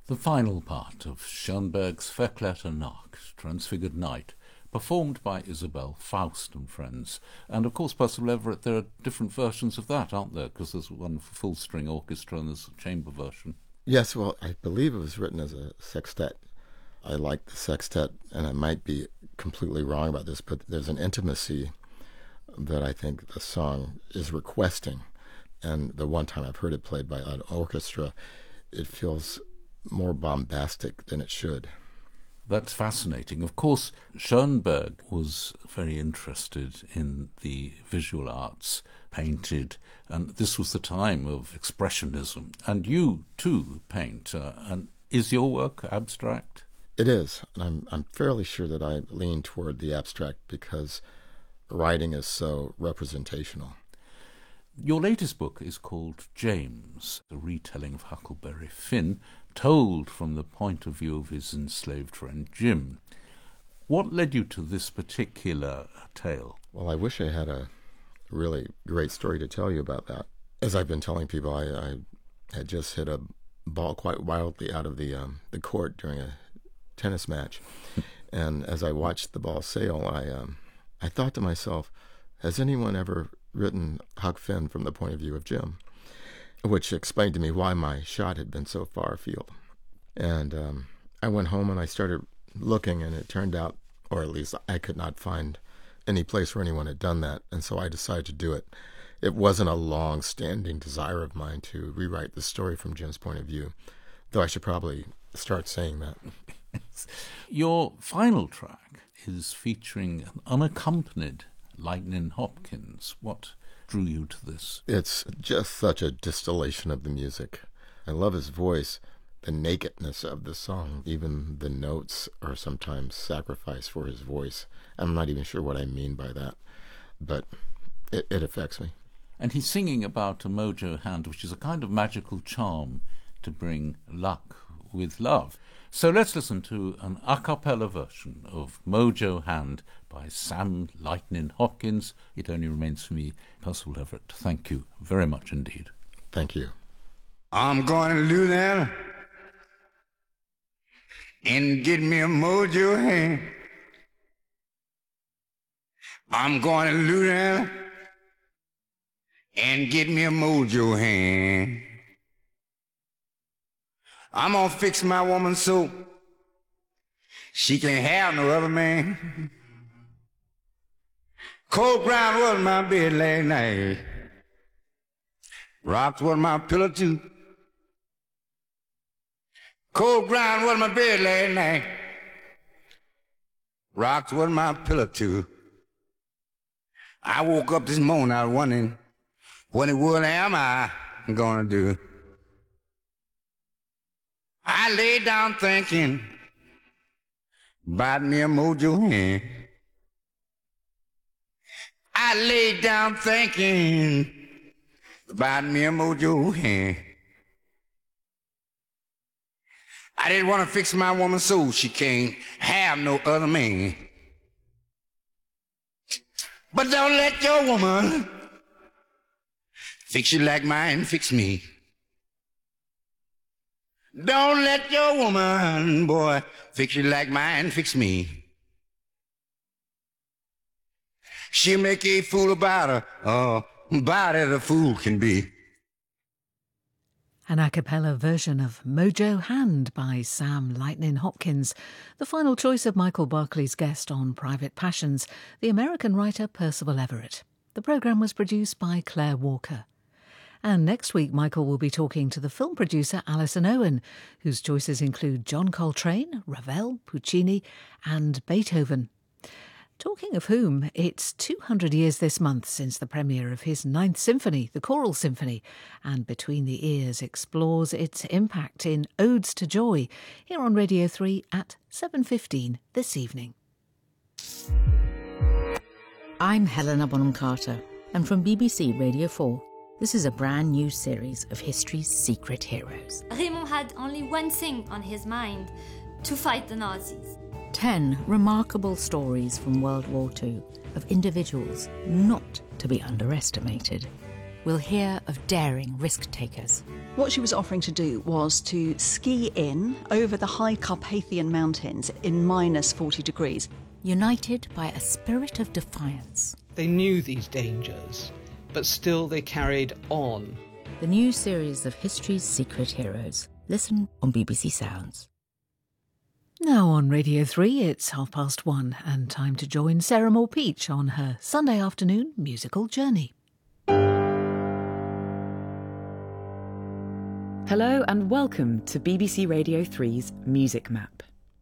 The final part of Schoenberg's Verklärte Nacht, Transfigured Night, performed by Isabel Faust and friends. And of course, Percival Everett, there are different versions of that, aren't there? Because there's one for full-string orchestra and there's a chamber version. Yes, well, I believe it was written as a sextet. I like the sextet, and I might be completely wrong about this, but there's an intimacy that I think the song is requesting. And the one time I've heard it played by an orchestra, it feels more bombastic than it should. That's fascinating. Of course, Schoenberg was very interested in the visual arts, painted, and this was the time of Expressionism. And you, too, paint. And is your work abstract? It is. And I'm fairly sure that I lean toward the abstract because writing is so representational. Your latest book is called James, a retelling of Huckleberry Finn, told from the point of view of his enslaved friend Jim. What led you to this particular tale? Well, I wish I had a really great story to tell you about that. As I've been telling people, I had just hit a ball quite wildly out of the court during a tennis match. And as I watched the ball sail, I thought to myself, has anyone ever written Huck Finn from the point of view of Jim? Which explained to me why my shot had been so far afield. And I went home and I started looking, and it turned out, or at least I could not find any place where anyone had done that, and so I decided to do it. It wasn't a long-standing desire of mine to rewrite the story from Jim's point of view, though I should probably start saying that. Your final track is featuring an unaccompanied Lightning Hopkins. What drew you to this? It's just such a distillation of the music. I love his voice, the nakedness of the song. Even the notes are sometimes sacrificed for his voice. I'm not even sure what I mean by that, but it affects me. And he's singing about a mojo hand, which is a kind of magical charm to bring luck with love. So let's listen to an a cappella version of Mojo Hand by Sam Lightning Hopkins. It only remains for me, Percival Everett, to thank you very much indeed. Thank you. I'm going to do that and get me a mojo hand. I'm going to do that and get me a mojo hand. I'm gonna fix my woman so she can't have no other man. Cold ground was my bed last night. Rocks was my pillow too. Cold ground was my bed last night. Rocks was my pillow too. I woke up this morning, I was wondering, what in the world am I gonna do? I lay down thinking about me a mojo hand. I lay down thinking about me a mojo hand. I didn't want to fix my woman so she can't have no other man. But don't let your woman fix you like mine fix me. Don't let your woman, boy, fix you like mine fix me. She'll make a fool about her, about as a fool can be. An a cappella version of Mojo Hand by Sam Lightning Hopkins, the final choice of Michael Barclay's guest on Private Passions, the American writer Percival Everett. The programme was produced by Claire Walker. And next week, Michael will be talking to the film producer Alison Owen, whose choices include John Coltrane, Ravel, Puccini and Beethoven. Talking of whom, it's 200 years this month since the premiere of his Ninth Symphony, the Choral Symphony, and Between the Ears explores its impact in Odes to Joy, here on Radio 3 at 7:15 this evening. I'm Helena Bonham Carter, and from BBC Radio 4, this is a brand new series of history's secret heroes. Raymond had only one thing on his mind, to fight the Nazis. 10 remarkable stories from World War II of individuals not to be underestimated. We'll hear of daring risk-takers, What she was offering to do was to ski in over the high Carpathian Mountains in minus 40 degrees. United by a spirit of defiance. They knew these dangers, but still they carried on. The new series of history's secret heroes. Listen on BBC Sounds. Now on Radio 3, it's 1:30 and time to join Sarah Moore-Peach on her Sunday afternoon musical journey. Hello and welcome to BBC Radio 3's Music Map.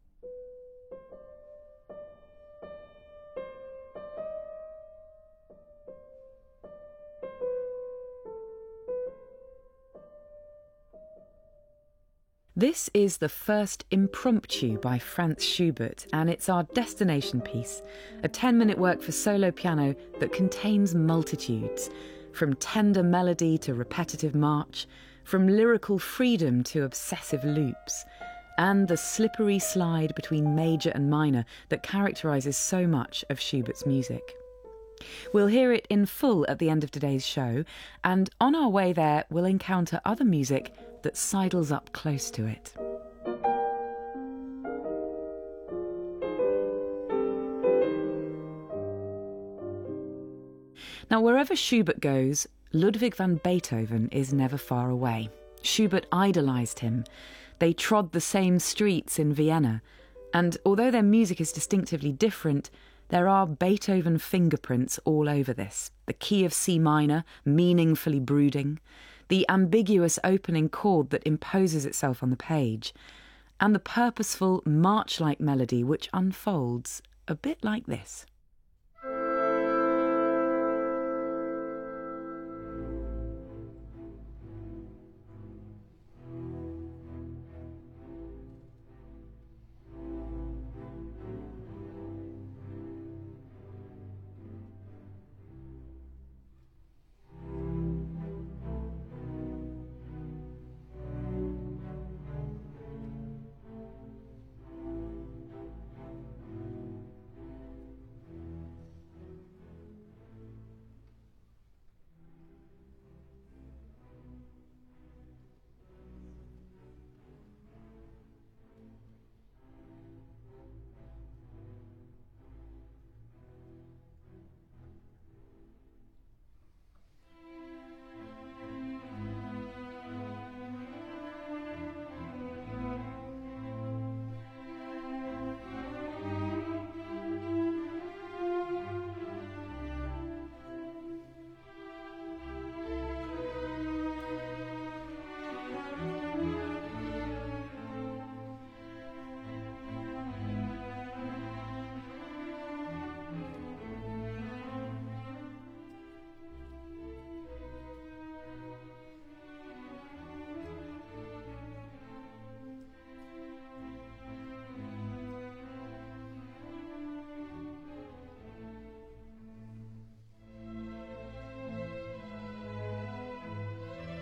This is the first impromptu by Franz Schubert, and it's our destination piece, a 10-minute work for solo piano that contains multitudes, from tender melody to repetitive march, from lyrical freedom to obsessive loops, and the slippery slide between major and minor that characterises so much of Schubert's music. We'll hear it in full at the end of today's show, and on our way there we'll encounter other music that sidles up close to it. Now, wherever Schubert goes, Ludwig van Beethoven is never far away. Schubert idolised him. They trod the same streets in Vienna, and although their music is distinctively different, there are Beethoven fingerprints all over this. The key of C minor, meaningfully brooding, the ambiguous opening chord that imposes itself on the page, and the purposeful march-like melody which unfolds a bit like this.